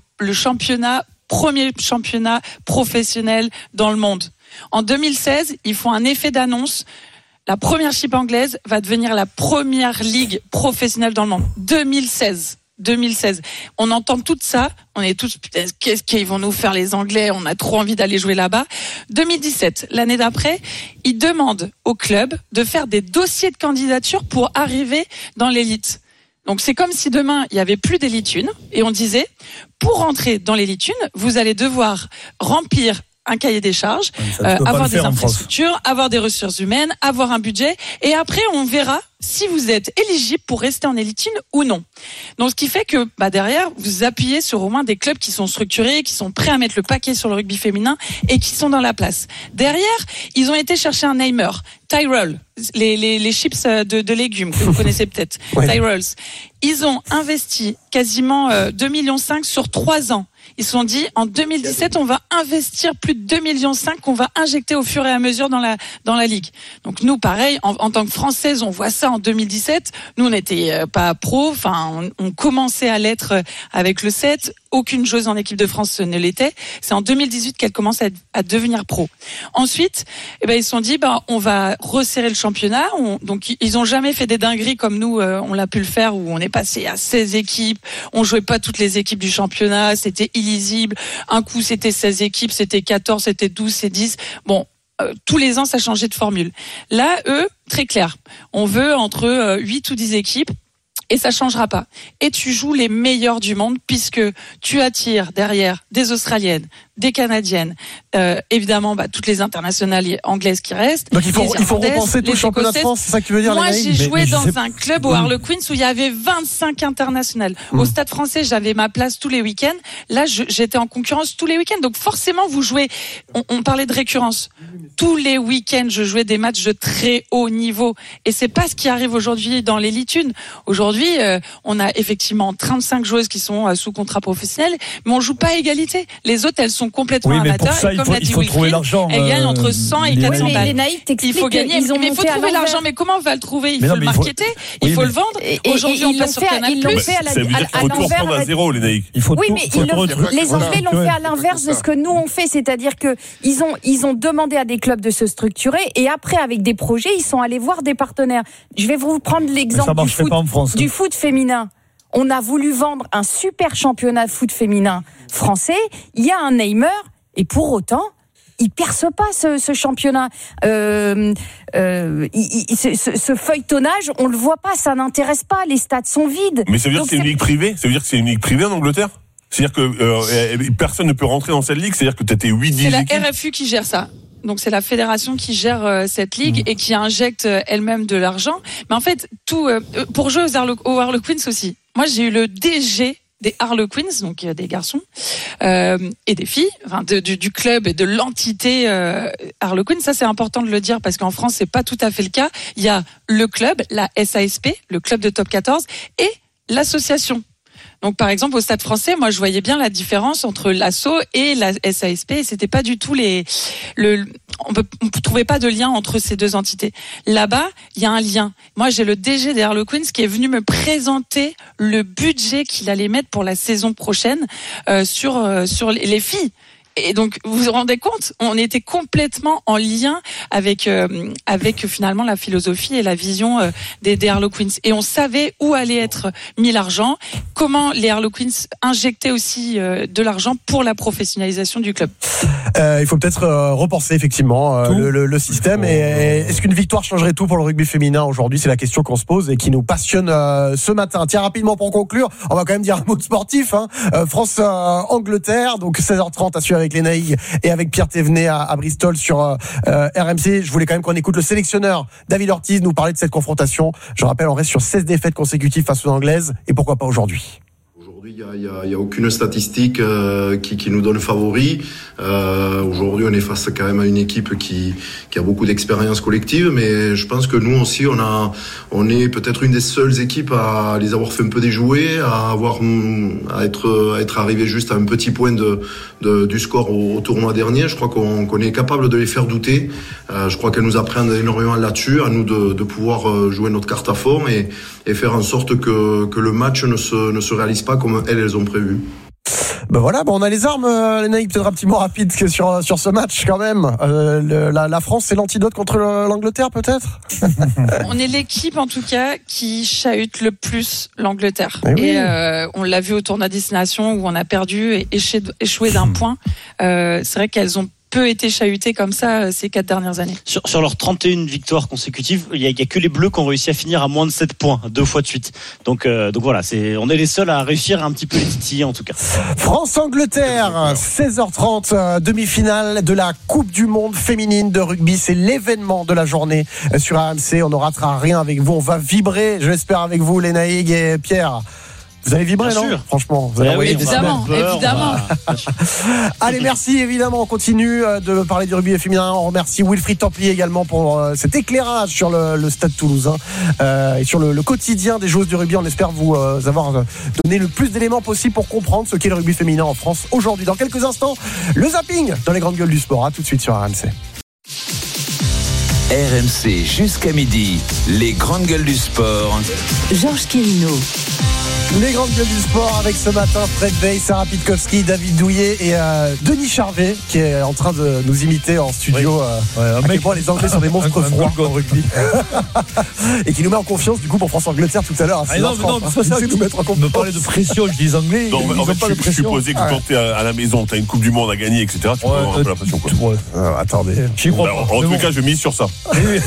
premier championnat professionnel dans le monde. En 2016, ils font un effet d'annonce. La Premiership anglaise va devenir la première ligue professionnelle dans le monde. 2016. On entend tout ça. On est tous, putain, qu'est-ce qu'ils vont nous faire les Anglais? On a trop envie d'aller jouer là-bas. 2017, l'année d'après, ils demandent au club de faire des dossiers de candidature pour arriver dans l'élite. Donc c'est comme si demain, il y avait plus d'élite 1 et on disait, pour rentrer dans l'élite 1, vous allez devoir remplir un cahier des charges, avoir des infrastructures, avoir des ressources humaines, avoir un budget, et après on verra si vous êtes éligible pour rester en élite 1 ou non. Donc ce qui fait que derrière, vous appuyez sur au moins des clubs qui sont structurés, qui sont prêts à mettre le paquet sur le rugby féminin et qui sont dans la place. Derrière, ils ont été chercher un namer, Tyrell, les chips de légumes que vous connaissez peut-être, Tyrells. Ils ont investi quasiment 2,5 millions sur 3 ans. Ils se sont dit, en 2017, on va investir plus de 2,5 millions qu'on va injecter au fur et à mesure dans la ligue. Donc nous, pareil, en tant que Française, on voit ça en 2017. Nous, on n'était pas pro, enfin, on commençait à l'être avec le 7. Aucune joueuse en équipe de France ne l'était. C'est en 2018 qu'elle commence à devenir pro. Ensuite, ils se sont dit, on va resserrer le championnat. Donc, ils ont jamais fait des dingueries comme nous, on l'a pu le faire, où on est passé à 16 équipes. On jouait pas toutes les équipes du championnat. C'était illisible. Un coup, c'était 16 équipes, c'était 14, c'était 12, c'est 10. Bon. Tous les ans, ça changeait de formule. Là, eux, très clair. On veut entre 8 ou 10 équipes. Et ça changera pas. Et tu joues les meilleurs du monde puisque tu attires derrière des Australiennes, des Canadiennes, évidemment toutes les internationales anglaises qui restent.
Donc il faut repenser tout le championnat de France, c'est ça que tu veux dire?
Moi j'ai joué dans un club au Harlequins où il y avait 25 internationales. Au Stade Français, j'avais ma place tous les week-ends. Là, j'étais en concurrence tous les week-ends. Donc forcément, vous jouez. On parlait de récurrence. Tous les week-ends, je jouais des matchs de très haut niveau. Et c'est pas ce qui arrive aujourd'hui dans l'élite 1. Aujourd'hui, on a effectivement 35 joueuses qui sont sous contrat professionnel, mais on joue pas à égalité. Les autres, elles sont complètement amateurs.
Ça,
et comme l'a dit Wilfried, elles gagnent entre 100 et 400 balles. Il faut gagner, mais il faut trouver l'argent. Mais comment on va le trouver? Il faut le marketer, il faut le vendre. Aujourd'hui, on passe sur Canal+.
Ils l'ont fait
à l'envers. Il faut tout reprendre à zéro, les Naïcs.
Oui, mais les Anglais l'ont fait à l'inverse de ce que nous on fait, c'est-à-dire que ils ont demandé à des clubs de se structurer et après, avec des projets, ils sont allés voir des partenaires. Je vais vous prendre l'exemple du foot féminin. On a voulu vendre un super championnat de foot féminin français. Il y a un namer et pour autant, il perce pas ce championnat. Ce feuilletonnage, on le voit pas, ça n'intéresse pas. Les stades sont vides.
Mais ça veut dire que c'est une ligue privée? Ça veut dire que c'est une ligue privée en Angleterre? C'est-à-dire que personne ne peut rentrer dans cette ligue? C'est-à-dire que tu étais 8-10
C'est la
équipes?
RFU qui gère ça. Donc c'est la fédération qui gère cette ligue et qui injecte elle-même de l'argent. Mais en fait, tout pour jouer aux Harlequins aussi. Moi, j'ai eu le DG des Harlequins, donc des garçons et des filles, du club et de l'entité Harlequins. Ça, c'est important de le dire parce qu'en France, c'est pas tout à fait le cas. Il y a le club, la SASP, le club de top 14, et l'association. Donc, par exemple, au Stade Français, moi, je voyais bien la différence entre l'ASSO et la SASP. Et c'était pas du tout on trouvait pas de lien entre ces deux entités. Là-bas, il y a un lien. Moi, j'ai le DG des Harlequins qui est venu me présenter le budget qu'il allait mettre pour la saison prochaine sur les filles. Et donc, vous vous rendez compte, on était complètement en lien avec finalement la philosophie et la vision des Harlequins. Et on savait où allait être mis l'argent, comment les Harlequins injectaient aussi de l'argent pour la professionnalisation du club.
Il faut peut-être repenser effectivement le système. Et est-ce qu'une victoire changerait tout pour le rugby féminin aujourd'hui? C'est la question qu'on se pose et qui nous passionne ce matin. Tiens, rapidement pour conclure, on va quand même dire un mot de sportif. France-Angleterre, donc 16h30 à suivre avec les Naïg et avec Pierre Thévenet à Bristol sur RMC. Je voulais quand même qu'on écoute le sélectionneur David Ortiz nous parler de cette confrontation. Je rappelle, on reste sur 16 défaites consécutives face aux Anglaises et pourquoi pas aujourd'hui.
Il y a aucune statistique qui nous donne favori. Aujourd'hui, on est face quand même à une équipe qui a beaucoup d'expérience collective, mais je pense que nous aussi, on est peut-être une des seules équipes à les avoir fait un peu déjouer, à être arrivé juste à un petit point du score au tournoi dernier. Je crois qu'on est capable de les faire douter. Je crois qu'elles nous apprennent énormément là-dessus, à nous de pouvoir jouer notre carte à fond et faire en sorte que le match ne se réalise pas comme elles ont prévu.
Ben voilà, on a les armes, les Naïg, peut-être un petit mot rapide sur ce match quand même. La France, c'est l'antidote contre l'Angleterre peut-être.
On est l'équipe en tout cas qui chahute le plus l'Angleterre. Et on l'a vu au tournoi Destination où on a perdu et échoué d'un point. C'est vrai qu'elles ont peu été chahutées comme ça ces 4 dernières années.
Sur leurs 31 victoires consécutives, il y a que les Bleus qui ont réussi à finir à moins de 7 points 2 fois de suite. Donc voilà, on est les seuls à réussir un petit peu les titiller en tout cas.
France-Angleterre, 16h30, demi-finale de la Coupe du Monde féminine de rugby. C'est l'événement de la journée sur RMC. On ne ratera rien avec vous. On va vibrer, je l'espère, avec vous, les Naïg et Pierre. Vous allez vibrer, bien non sûr. Franchement, vous allez
évidemment.
Allez, merci, évidemment. On continue de parler du rugby féminin. On remercie Wilfried Templier également pour cet éclairage sur le stade toulousain et sur le quotidien des joueuses du rugby. On espère vous avoir donné le plus d'éléments possible pour comprendre ce qu'est le rugby féminin en France aujourd'hui. Dans quelques instants, le zapping dans les grandes gueules du sport. À tout de suite sur RMC.
RMC jusqu'à midi, les grandes gueules du sport.
Georges Quirino.
Les grandes gueules du sport avec ce matin Fred Veil, Sarah Pitkowski, David Douillet et Denis Charvet qui est en train de nous imiter en studio. À quel point les Anglais sont des monstres froids en rugby. Et qui nous met en confiance du coup pour France-Angleterre tout à l'heure.
Non, c'est ça, nous mettre en confiance. Me parler de pression, je dis les Anglais.
Non, mais en fait, je supposais que quand t'es à la maison, t'as une Coupe du Monde à gagner, etc. Tu peux avoir un peu la pression.
Attendez.
En tout cas, je mise sur ça.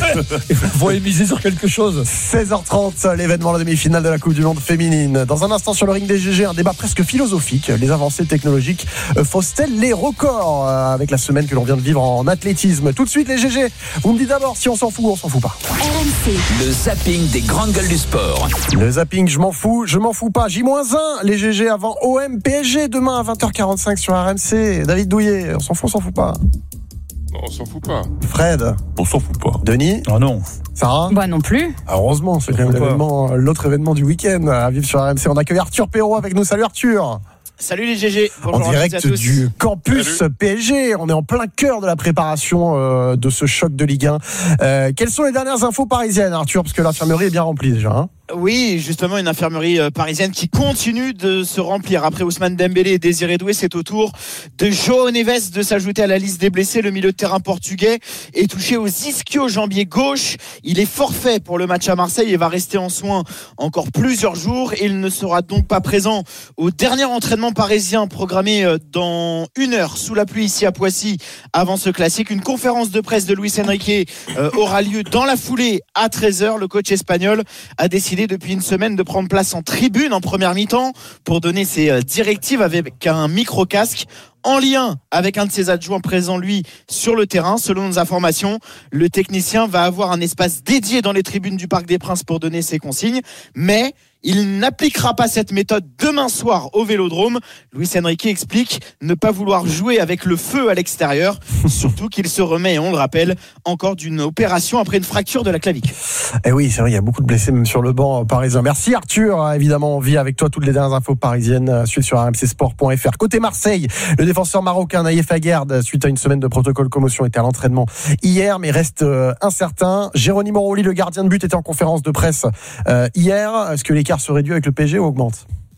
Il faut miser sur quelque chose.
16h30, l'événement, la demi-finale de la Coupe du Monde féminine. Dans un instant sur le ring des GG, un débat presque philosophique. Les avancées technologiques faussent-elles les records avec la semaine que l'on vient de vivre en athlétisme? Tout de suite les GG. Vous me dites d'abord si on s'en fout ou on s'en fout pas.
RMC.
Le zapping des grandes gueules du sport.
Le zapping, je m'en fous pas. J-1, les GG avant OM PSG demain à 20h45 sur RMC. David Douillet, on s'en fout pas?
Non, on s'en fout pas.
Fred,
on s'en fout pas.
Denis?
Ah non.
Sarah?
Bah non plus.
Heureusement, c'est quand même l'autre événement du week-end à vivre sur RMC. On accueille Arthur Perrault avec nous. Salut Arthur.
Salut les GG. Bonjour
en direct du campus PSG. On est en plein cœur de la préparation de ce choc de Ligue 1. Quelles sont les dernières infos parisiennes, Arthur? Parce que l'infirmerie est bien remplie déjà. Hein.
Oui, justement, une infirmerie parisienne qui continue de se remplir. Après Ousmane Dembélé et Désiré Doué, c'est au tour de João Neves de s'ajouter à la liste des blessés. Le milieu de terrain portugais est touché aux ischio-jambiers gauche. Il est forfait pour le match à Marseille et va rester en soins encore plusieurs jours. Il ne sera donc pas présent au dernier entraînement parisien programmé dans 1 heure sous la pluie ici à Poissy avant ce classique. Une conférence de presse de Luis Enrique aura lieu dans la foulée à 13h. Le coach espagnol a décidé depuis une semaine de prendre place en tribune en première mi-temps pour donner ses directives avec un micro-casque en lien avec un de ses adjoints présent lui sur le terrain. Selon nos informations, le technicien va avoir un espace dédié dans les tribunes du Parc des Princes pour donner ses consignes, mais il n'appliquera pas cette méthode demain soir au Vélodrome. Luis Enrique explique ne pas vouloir jouer avec le feu à l'extérieur, surtout qu'il se remet, on le rappelle, encore d'une opération après une fracture de la clavicule.
Et oui, c'est vrai, il y a beaucoup de blessés même sur le banc parisien. Merci Arthur, évidemment on vit avec toi toutes les dernières infos parisiennes suite sur rmcsport.fr. Côté Marseille, le défenseur marocain Naïef Aguerd, suite à une semaine de protocole commotion, était à l'entraînement hier mais reste incertain. Geronimo Rulli, le gardien de but, était en conférence de presse hier. Est-ce que l'écart se réduit avec le PSG ou augmente?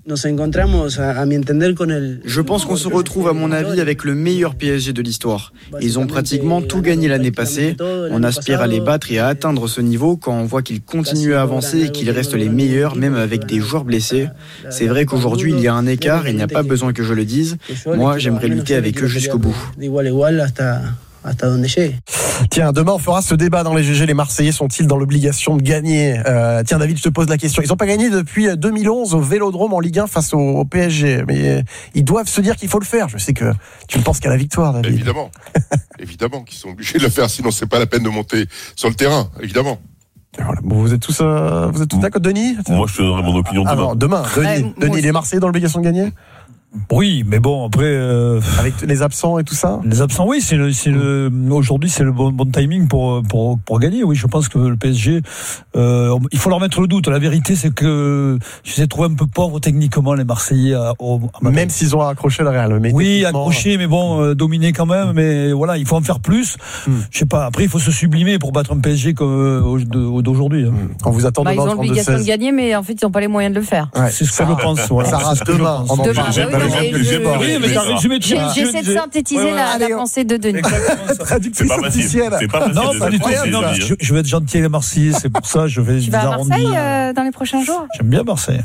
Je pense qu'on se retrouve, à mon avis, avec le meilleur PSG de l'histoire. Ils ont pratiquement tout gagné l'année passée. On aspire à les battre et à atteindre ce niveau quand on voit qu'ils continuent à avancer et qu'ils restent les meilleurs, même avec des joueurs blessés. C'est vrai qu'aujourd'hui, il y a un écart et il n'y a pas besoin que je le dise. Moi, j'aimerais lutter avec eux jusqu'au bout.
Tiens, demain on fera ce débat dans les GG. Les Marseillais sont-ils dans l'obligation de gagner? Tiens, David, je te pose la question. Ils n'ont pas gagné depuis 2011 au Vélodrome en Ligue 1 face au PSG, mais ils doivent se dire qu'il faut le faire. Je sais que tu ne penses qu'à la victoire, David.
Évidemment, évidemment qu'ils sont obligés de le faire, sinon c'est pas la peine de monter sur le terrain, évidemment.
Voilà. Bon, vous êtes tous d'accord, Denis?
Moi, je te donnerai mon opinion demain.
Alors, demain, Denis, les Marseillais dans l'obligation de gagner?
Oui, mais bon, après...
Avec les absents et tout ça?
Les absents, oui, aujourd'hui, c'est le bon timing pour gagner. Oui, je pense que le PSG, il faut leur mettre le doute. La vérité, c'est que je les ai trouvés un peu pauvres techniquement, les Marseillais.
Même s'ils ont accroché le Real. Mais
oui, accroché, mais bon, dominé quand même. Mais voilà, il faut en faire plus. Je sais pas, après, il faut se sublimer pour battre un PSG comme d'aujourd'hui.
On vous attend demain.
Ils ont l'obligation de gagner, mais en fait, ils n'ont pas les moyens de le faire.
Ouais, c'est ce que je pense. Voilà. Ça rase demain.
J'essaie de synthétiser la pensée de Denis.
C'est pas facile.
Non, pas du tout. Je vais être gentil avec les Marseillais, c'est pour ça. Je vais.
Tu vas à Marseille dans les prochains jours?
J'aime bien Marseille.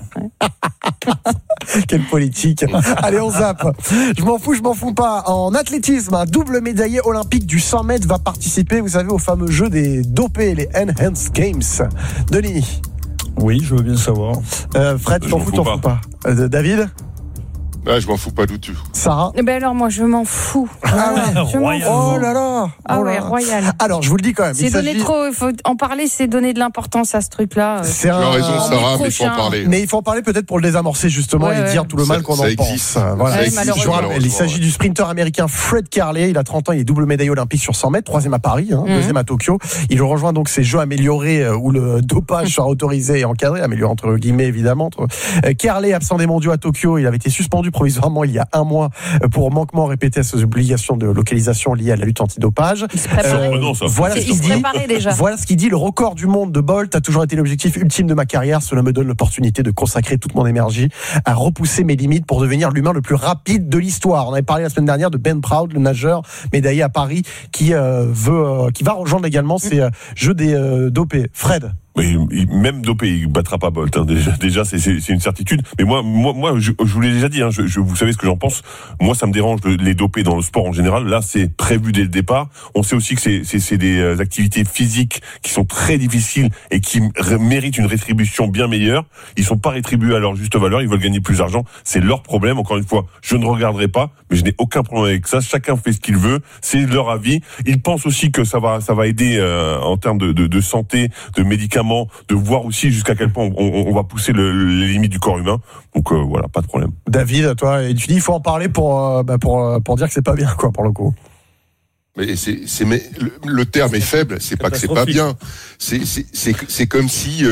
Quelle politique. Allez, on zappe. Je m'en fous pas. En athlétisme, un double médaillé olympique du 100 mètres va participer, vous savez, au fameux jeu des dopés, les Enhanced Games. Denis?
Oui, je veux bien savoir.
Fred, t'en fous pas. David?
Ah, je m'en fous pas du tout.
Sarah?
Ben alors moi je m'en fous.
Royal. Oh là là.
Royal.
Alors je vous le dis quand même.
C'est donner trop, il faut en parler, c'est donner de l'importance à ce truc-là.
Tu as raison, Sarah, mais il faut en parler.
Mais il faut en parler peut-être pour le désamorcer justement et dire tout le mal qu'on en pense. Voilà. Je vous rappelle, il s'agit du sprinter américain Fred Carley. Il a 30 ans, il est double médaillé olympique sur 100 mètres, 3e à Paris, deuxième à Tokyo. Il rejoint donc ces jeux améliorés où le dopage sera autorisé et encadré, amélioré entre guillemets évidemment. Carley, absent des mondiaux à Tokyo, il avait été suspendu provisoirement il y a un mois pour manquement répété à ses obligations de localisation liées à la lutte antidopage. Voilà ce qu'il dit. Le record du monde de Bolt a toujours été l'objectif ultime de ma carrière. Cela me donne l'opportunité de consacrer toute mon énergie à repousser mes limites pour devenir l'humain le plus rapide de l'histoire. On avait parlé la semaine dernière de Ben Proud, le nageur médaillé à Paris, qui va rejoindre également ces jeux des dopés. Fred?
Mais même dopé, il battra pas Bolt. Hein. Déjà, c'est une certitude. Mais moi, je vous l'ai déjà dit. Hein, vous savez ce que j'en pense. Moi, ça me dérange les dopés dans le sport en général. Là, c'est prévu dès le départ. On sait aussi que c'est des activités physiques qui sont très difficiles et qui méritent une rétribution bien meilleure. Ils sont pas rétribués à leur juste valeur. Ils veulent gagner plus d'argent. C'est leur problème. Encore une fois, je ne regarderai pas, mais je n'ai aucun problème avec ça. Chacun fait ce qu'il veut. C'est leur avis. Ils pensent aussi que ça va aider en termes de santé, de médicaments, de voir aussi jusqu'à quel point on va pousser les limites du corps humain. Donc voilà, pas de problème.
David, toi, et tu dis il faut en parler pour dire que c'est pas bien, quoi, pour le coup.
Mais le terme est faible. C'est pas que c'est pas bien. C'est comme si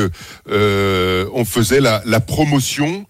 on faisait la promotion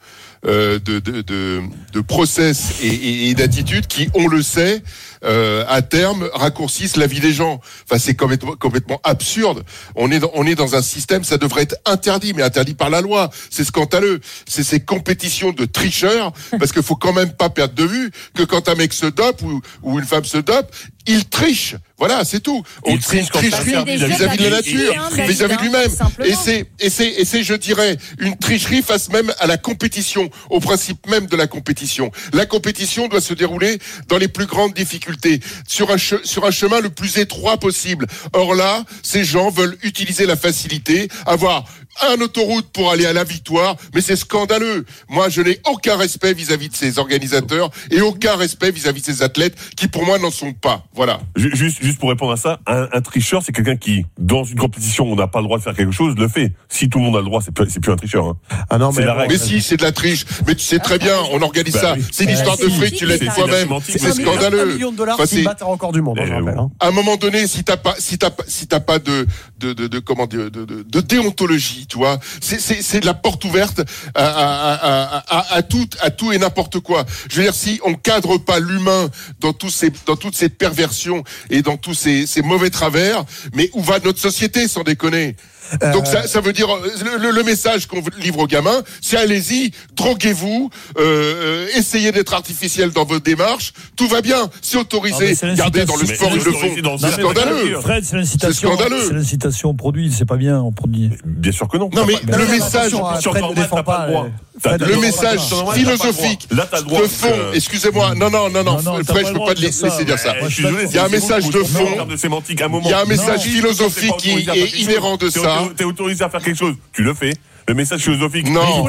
de process et d'attitudes qui, on le sait, à terme raccourcissent la vie des gens. Enfin, c'est complètement absurde. On est dans un système, ça devrait être interdit, mais interdit par la loi. C'est scandaleux. C'est ces compétitions de tricheurs, parce qu'il faut quand même pas perdre de vue que quand un mec se dope ou une femme se dope, il triche. Voilà, c'est tout. C'est une tricherie vis-à-vis de la nature, vis-à-vis de lui-même. Et c'est, je dirais, une tricherie face même à la compétition, au principe même de la compétition. La compétition doit se dérouler dans les plus grandes difficultés, sur un chemin le plus étroit possible. Or là, ces gens veulent utiliser la facilité, avoir un autoroute pour aller à la victoire, mais c'est scandaleux. Moi, je n'ai aucun respect vis-à-vis de ces organisateurs et aucun respect vis-à-vis de ces athlètes qui, pour moi, n'en sont pas. Voilà.
Juste pour répondre à ça, un tricheur, c'est quelqu'un qui, dans une compétition où on n'a pas le droit de faire quelque chose, le fait. Si tout le monde a le droit, c'est plus un tricheur. Hein.
Ah non,
c'est la règle.
Mais si, c'est de la triche. Mais tu sais très bien, on organise ça. Oui. C'est une histoire de fric, tu l'as dit toi-même. C'est scandaleux.
$1 million, c'est le batteur encore du monde, je rappelle.
À un moment donné, si t'as pas de déontologie, tu vois, c'est de la porte ouverte à tout et n'importe quoi. Je veux dire, si on cadre pas l'humain dans toutes ces perversions et dans tous ces mauvais travers, mais où va notre société, sans déconner? Donc ça veut dire le message qu'on livre aux gamins, c'est allez-y, droguez-vous, essayez d'être artificiel dans votre démarche, tout va bien, c'est autorisé. Regardez dans le sport ils le font, c'est scandaleux.
Fred, c'est l'incitation. C'est l'incitation au produit, c'est pas bien au produit.
Bien sûr que non.
Non mais le message, le message philosophique de fond. Excusez-moi, non, Fred, je peux pas te laisser dire ça. Il y a un message de fond. Il y a un message philosophique qui est inhérent de ça.
T'es autorisé à faire quelque chose, tu le fais. Le message philosophique.
Non.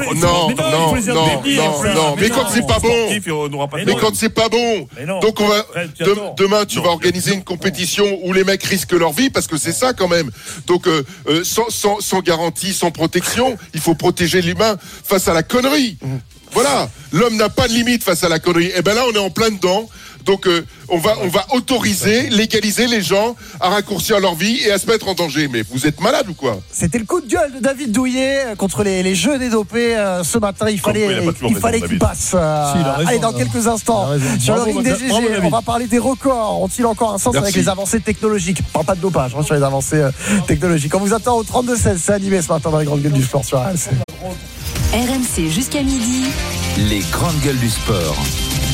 Mais quand c'est pas bon. Donc on va demain tu vas organiser une compétition où les mecs risquent leur vie parce que c'est ça quand même. Donc sans garantie, sans protection, il faut protéger l'humain face à la connerie. Voilà, l'homme n'a pas de limite face à la connerie. Et ben là on est en plein dedans. Donc on va autoriser, légaliser les gens à raccourcir leur vie et à se mettre en danger. Mais vous êtes malade ou quoi?
C'était le coup de gueule de David Douillet contre les jeux des dopés ce matin. Il fallait qu'il passe. Allez, dans quelques instants, sur le ring des GG, on va parler des records. Ont-ils encore un sens avec les avancées technologiques? On parle pas de dopage, sur les avancées technologiques. On vous attend au 32-16. C'est animé ce matin dans les grandes gueules du sport sur RMC.
RMC jusqu'à midi.
Les grandes gueules du sport.